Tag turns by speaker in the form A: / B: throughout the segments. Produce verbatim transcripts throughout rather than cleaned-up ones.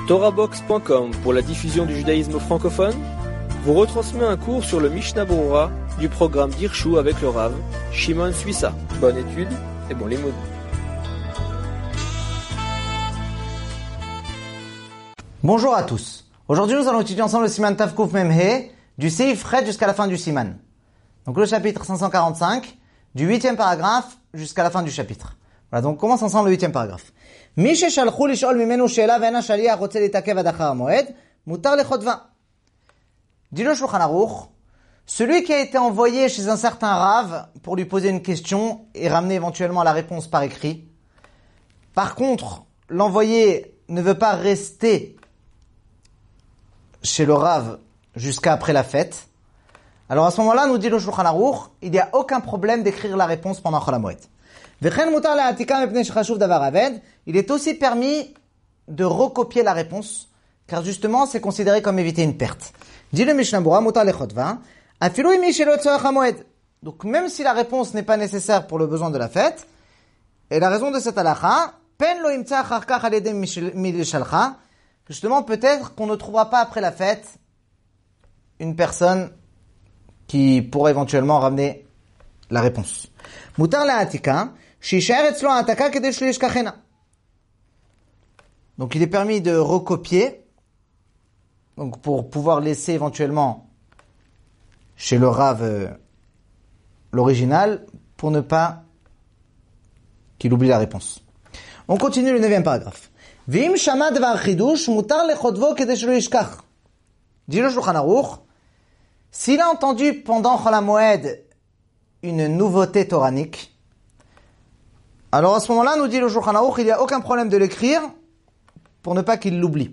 A: Torahbox point com pour la diffusion du judaïsme francophone vous retransmet un cours sur le Mishnah Berurah du programme d'Hirshu avec le Rav Shimon Suissa. Bonne étude et bon limoud.
B: Bonjour à tous. Aujourd'hui, nous allons étudier ensemble le Siman Tav Kuf Mem He du Seif Red jusqu'à la fin du Siman. Donc le chapitre cinq cent quarante-cinq du huitième paragraphe jusqu'à la fin du chapitre. Voilà, donc on commence ensemble le huitième paragraphe. Mi sheshalchu lish'ol mimenu she'ela ve'ena shaliach rotze litakev ad achar hamoed, mutar lechotva. Dit le Shulchan Aruch, celui qui a été envoyé chez un certain Rav pour lui poser une question et ramener éventuellement la réponse par écrit. Par contre, l'envoyé ne veut pas rester chez le Rav jusqu'à après la fête. Alors à ce moment-là, nous dit le Shulchan Aruch, il n'y a aucun problème d'écrire la réponse pendant Chol HaMoed. Il est aussi permis de recopier la réponse, car justement, c'est considéré comme éviter une perte. Dit le Mishnah Berurah, mutar lechotva, afilu imi shelo tzorech hamoed. Donc même si la réponse n'est pas nécessaire pour le besoin de la fête, et la raison de cette halakha, pen lo imtza achar kach al yedei milishalcha, justement peut-être qu'on ne trouvera pas après la fête une personne qui pourrait éventuellement ramener la réponse. Mutar le'atika, sheyishaer etzlo ha'ataka kedei shelo yishkachena. Donc il est permis de recopier, donc pour pouvoir laisser éventuellement chez le Rav euh, l'original, pour ne pas qu'il oublie la réponse. On continue le neuvième paragraphe. V'im shama dvar chidush mutar lechotvo kedei shelo yishkach. Dit le Shulchan Aruch, s'il a entendu pendant Chol HaMoed une nouveauté toranique, alors à ce moment-là, nous dit le Shulchan Aruch, il n'y a aucun problème de l'écrire pour ne pas qu'il l'oublie.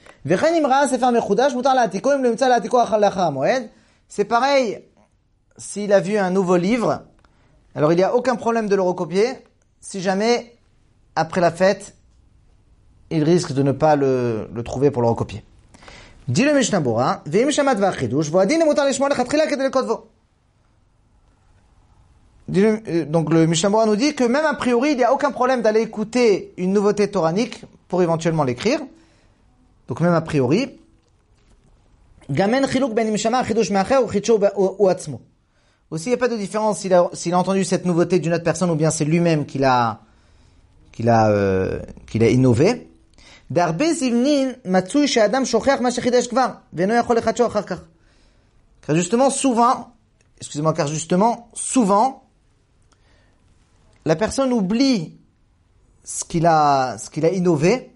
B: C'est pareil, s'il a vu un nouveau livre, alors il n'y a aucun problème de le recopier, si jamais, après la fête, il risque de ne pas le, le trouver pour le recopier. Dit le Mishnah Berurah, donc le Mishnah Berurah nous dit que même a priori, il n'y a aucun problème d'aller écouter une nouveauté toranique pour éventuellement l'écrire. Donc même a priori. Gamen chiluk ben imshama chidush me'acher ou chitsho ou atzmo. Aussi, il n'y a pas de différence s'il a, s'il a entendu cette nouveauté d'une autre personne ou bien c'est lui-même qui l'a, qui l'a, euh, qui l'a innové. D'arbe zivnin matsui she'adam shochach ma shechidesh kvar ve'no yachol lechadsho achar kach. Car justement, souvent, excusez-moi, car justement, souvent, la personne oublie ce qu'il a, ce qu'il a innové,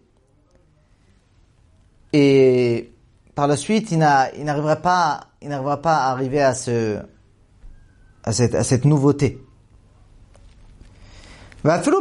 B: et par la suite, il, n'a, il n'arrivera pas, il n'arrivera pas à arriver à ce, à cette, à cette nouveauté. Rajoute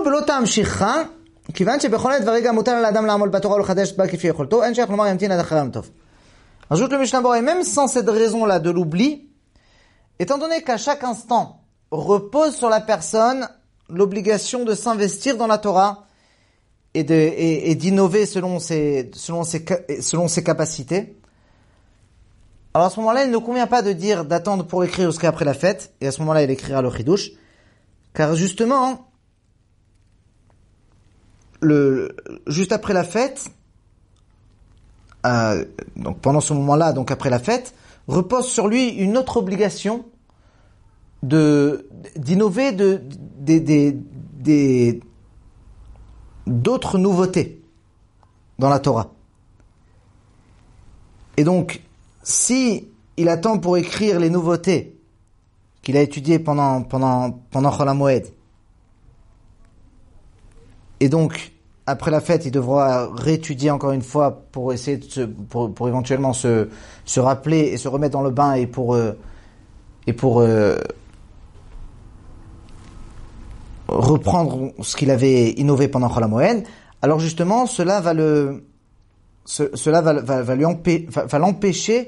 B: le Mishnah Berurah, et même sans cette raison-là de l'oubli, étant donné qu'à chaque instant repose sur la personne l'obligation de s'investir dans la Torah et, de, et, et d'innover selon ses, selon, ses, selon ses capacités, alors à ce moment-là, il ne convient pas de dire d'attendre pour écrire jusqu'à après la fête, et à ce moment-là, il écrira le chidush, car justement, le, juste après la fête, euh, donc pendant ce moment-là, donc après la fête, repose sur lui une autre obligation de d'innover de des des des d'autres nouveautés dans la Torah. Et donc, si il attend pour écrire les nouveautés qu'il a étudiées pendant pendant pendant Chol HaMoed, et donc après la fête, il devra réétudier encore une fois pour essayer de se, pour pour éventuellement se se rappeler et se remettre dans le bain et pour euh, et pour euh, reprendre ce qu'il avait innové pendant Chol HaMoed, alors justement, cela va le, ce, cela va, va, va lui empê- va, va l'empêcher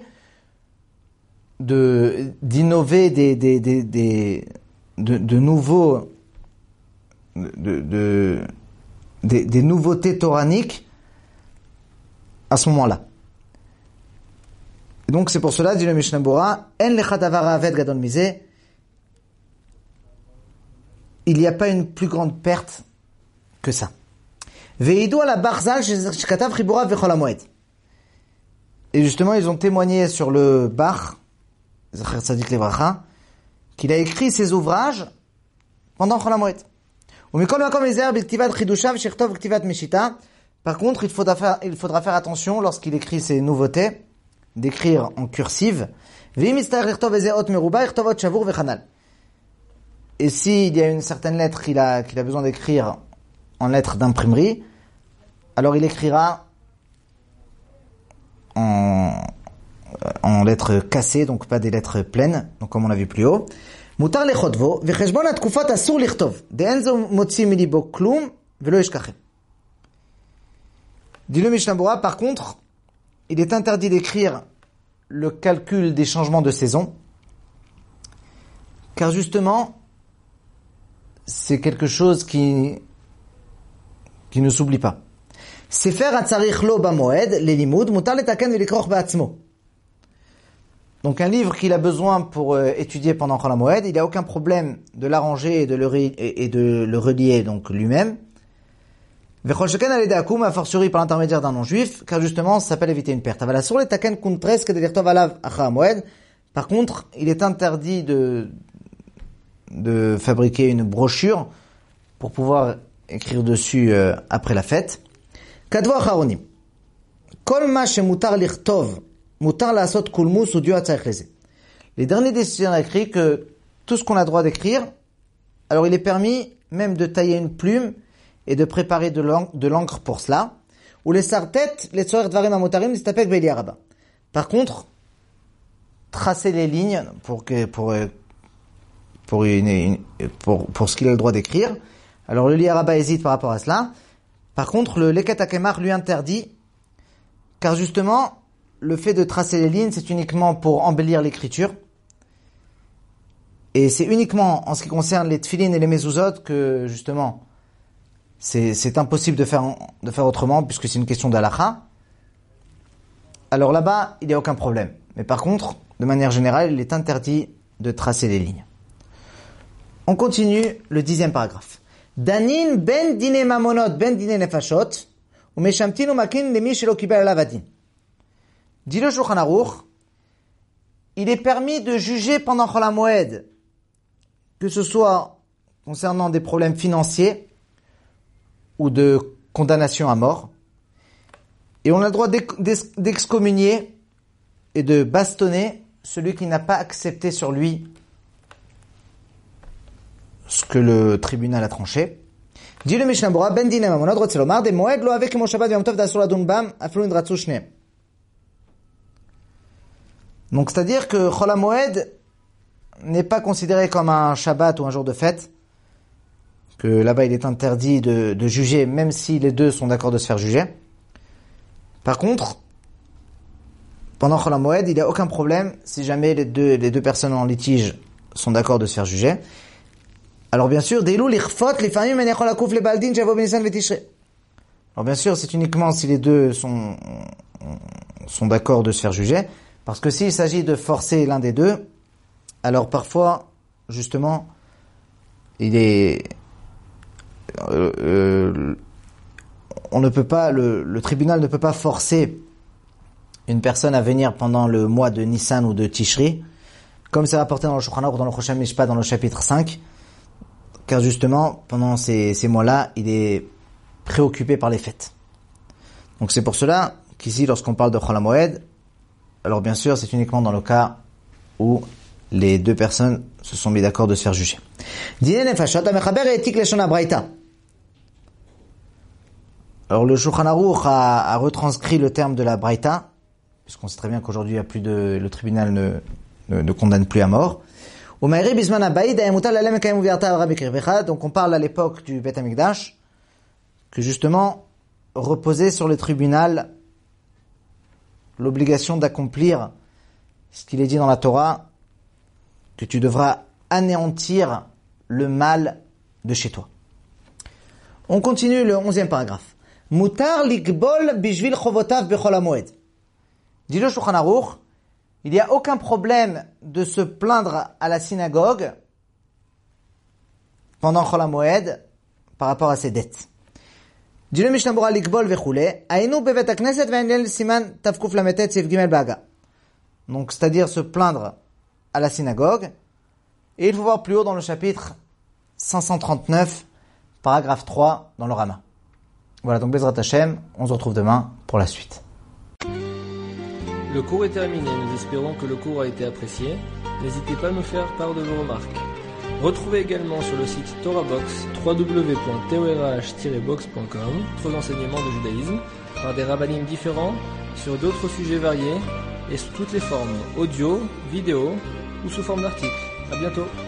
B: de d'innover des des des, des de, de nouveaux de, de des, des nouveautés toraniques à ce moment-là. Et donc c'est pour cela, dit le Mishnah Berurah, en lecha davar aved gadol mizeh, il n'y a pas une plus grande perte que ça. Ve'idu ala barzal shekatav chiburav vechol hamoed. Et justement, ils ont témoigné sur le Bach, Zacher Tzadik Levracha, qu'il a écrit ses ouvrages pendant Chol HaMoed. Par contre, il faudra faire, il faudra faire attention lorsqu'il écrit ses nouveautés, d'écrire en cursive. Et s'il y a une certaine lettre qu'il a, qu'il a besoin d'écrire en lettres d'imprimerie, alors il écrira en, en lettres cassées, donc pas des lettres pleines, donc comme on l'a vu plus haut. Mutar lechodvo, vecheshbon hatkufot asur lichtov, de'en zo motzi milibo klum, velo yishkachem. Dit le Mishnah Berurah, par contre, il est interdit d'écrire le calcul des changements de saison, car justement, c'est quelque chose qui, qui ne s'oublie pas. Sefer hatzarich lo bamoed, lelimud, mutar letaken velikroch ba'atzmo. Donc un livre qu'il a besoin pour euh, étudier pendant Chol HaMoed, il n'y a aucun problème de l'arranger et de le, ri- et, et de le relier donc lui-même. Vechol sheken alei akum, a fortiori par l'intermédiaire d'un non-juif, car justement ça s'appelle éviter une perte. Aval asur letaken kuntres kedelirtov alav achar HaMoed. Par contre, il est interdit de de fabriquer une brochure pour pouvoir écrire dessus euh, après la fête. Kadvo acharonim. Kol ma shemutar lichtov mutar la'asot kulmus udio hatzarich leze. Les derniers décisions écrits que tout ce qu'on a droit d'écrire, alors il est permis même de tailler une plume et de préparer de l'encre, de l'encre pour cela. Ou les sartet, les tzorer dvarim amutarim, l'istapek be'eli araba. Par contre, tracer les lignes pour que, pour, pour une, une, pour, pour ce qu'il a le droit d'écrire. Alors le li araba hésite par rapport à cela. Par contre, le leket hakemar lui interdit, car justement, le fait de tracer les lignes, c'est uniquement pour embellir l'écriture. Et c'est uniquement en ce qui concerne les tfilin et les mezuzot que, justement, c'est, c'est impossible de faire, de faire autrement, puisque c'est une question d'halakha. Alors là-bas, il n'y a aucun problème. Mais par contre, de manière générale, il est interdit de tracer les lignes. On continue le dixième paragraphe. Danin ben dine mamonot ben dine nefashot, ou meshamtin ou makin lemi shelo kibel alav adin. Dit le Shulchan Aruch, il est permis de juger pendant Chol HaMoed, que ce soit concernant des problèmes financiers ou de condamnation à mort, et on a le droit d'excommunier et de bastonner celui qui n'a pas accepté sur lui ce que le tribunal a tranché. Dit le Mishnah Berurah, ben dinem amonot rotze lomar de moed lo ave kemo shabbat v'yom tov d'asur ladun bam aflu nidratzu shneim. Donc c'est-à-dire que Chol HaMoed n'est pas considéré comme un Shabbat ou un jour de fête, que là-bas il est interdit de, de juger même si les deux sont d'accord de se faire juger. Par contre, pendant Chol HaMoed, il n'y a aucun problème si jamais les deux, les deux personnes en litige sont d'accord de se faire juger. Alors bien sûr, Deilou lichfot lifamim en yachol hakuf lebal din shavo b'Nisan v'Tishrei. Alors bien sûr, c'est uniquement si les deux sont, sont d'accord de se faire juger. Parce que s'il s'agit de forcer l'un des deux, alors parfois, justement, il est, euh, euh, on ne peut pas, le, le tribunal ne peut pas forcer une personne à venir pendant le mois de Nissan ou de Tishri, comme c'est rapporté dans le Shulchan Aruch ou dans le Choshen Mishpat dans le chapitre cinq, car justement, pendant ces, ces mois-là, il est préoccupé par les fêtes. Donc c'est pour cela qu'ici, lorsqu'on parle de Chol HaMoed, alors bien sûr, c'est uniquement dans le cas où les deux personnes se sont mis d'accord de se faire juger. Alors le Shulchan Aruch a, a retranscrit le terme de la Braïta, puisqu'on sait très bien qu'aujourd'hui il y a plus de, le tribunal ne, ne, ne condamne plus à mort. Donc on parle à l'époque du Beth Amikdash, que justement reposait sur le tribunal l'obligation d'accomplir ce qu'il est dit dans la Torah, que tu devras anéantir le mal de chez toi. On continue le onzième paragraphe. Mutar likbol bishvil chovotav bechol hamoed. Dit le Shulchan Aruch, il n'y a aucun problème de se plaindre à la synagogue pendant Chol HaMoed par rapport à ses dettes. dit le Mishnah Berurah likbol vechule, ainu bevet hakneset ve'enel siman tavkuf lametet sif gimel baga. Donc, c'est-à-dire se plaindre à la synagogue. Et il faut voir plus haut dans le chapitre cinq cent trente-neuf, paragraphe trois, dans le Rama. Voilà, donc Bezrat Hashem, on se retrouve demain pour la suite.
A: Le cours est terminé, nous espérons que le cours a été apprécié. N'hésitez pas à nous faire part de vos remarques. Retrouvez également sur le site TorahBox, w w w point torah tiret box point com, d'autres enseignements de judaïsme, par des rabbinim différents, sur d'autres sujets variés, et sous toutes les formes, audio, vidéo ou sous forme d'articles. À bientôt.